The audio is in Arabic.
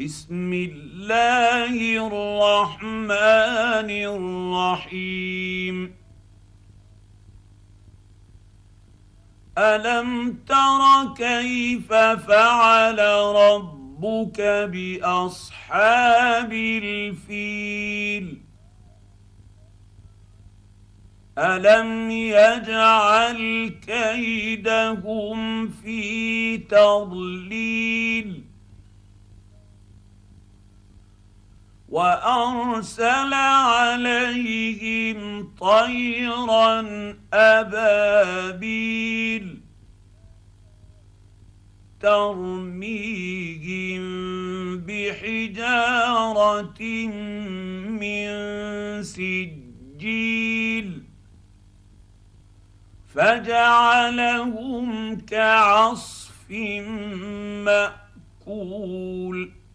بسم الله الرحمن الرحيم. ألم تر كيف فعل ربك بأصحاب الفيل؟ ألم يجعل كيدهم في تضليل وأرسل عليهم طيرا أبابيل ترميهم بحجارة من سجيل فجعلهم كعصف مأكول.